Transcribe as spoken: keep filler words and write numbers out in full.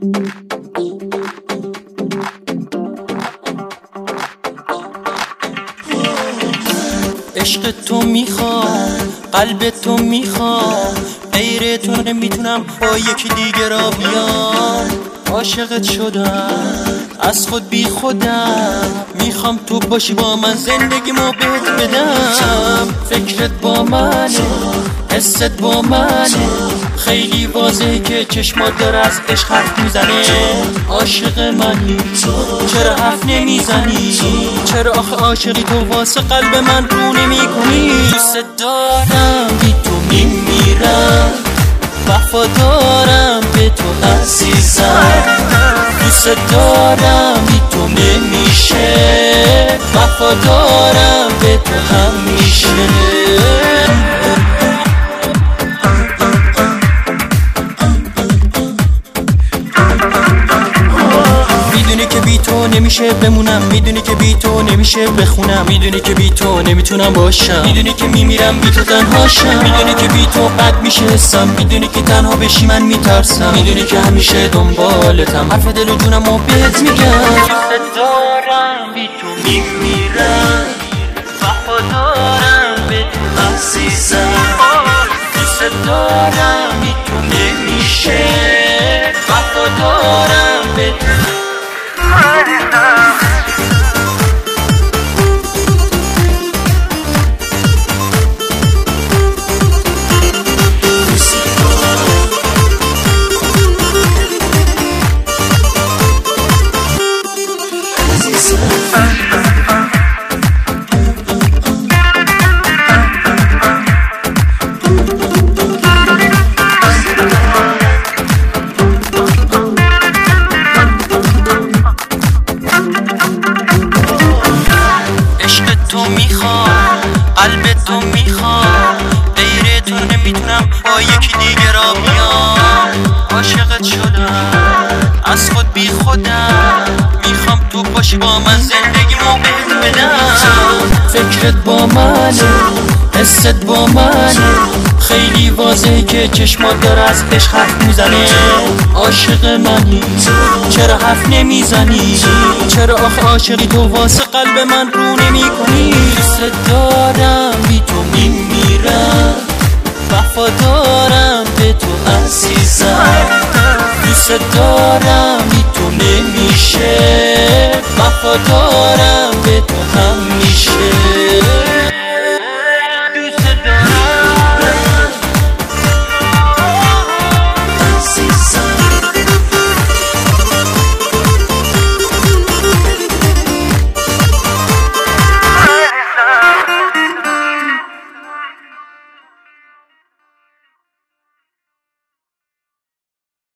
عشق تو میخوام، قلب تو میخوام، غیر تو نمیتونم با یکی دیگه را بیام. عاشقت شدم، از خود بی خودم، میخوام تو باشی با من، زندگیمو بهت بدم. فکرت با منه، حست با منه، خیلی واضحه که چشمات داره از عشق حرف میزنه. عاشق منی، چرا حرف نمیزنی؟ چرا آخه عاشقی تو واسه قلب من رو نمی کنی؟ دوست دارم، بی تو میمیرم، وفادارم به تو عزیزم. دوست دارم، بی تو نمیشه، وفادارم به تو همیشه. میدونی که بی تو نمیشه بمونم، میدونی که بی تو نمیشه بخونم، میدونی که بی تو نمیتونم باشم، میدونی که میمیرم بی تو تنهاشم، میدونی که بی تو بد میشه حسم، میدونی که تنها بشی من میترسم، میدونی که همیشه دنبالتم، حرف دل و جونم و بهت میگم. دوست دارم، بی تو میمیرم، وفادارم به تو عزیزم. دوست دارم، بی تو نمیشه، وفادارم به تو. تو میخوام، قلب تو میخوام، غیر تو نمیتونم با یکی دیگه را بیام. عاشقت شدم، از خود بی خودم، میخوام تو باشی با من، زندگیمو بهت بدم. فکرت با منه، حست با منه، خیلی واضحه که چشمات داره از عشق حرف میزنه. عاشق منی، چرا حرف نمیزنی؟ چرا آخه عاشقی تو واسه قلب من رو نمی کنی؟ دوست دارم، بی تو میمیرم، وفادارم به تو عزیزم. دوست دارم، بی تو نمیشه، وفادارم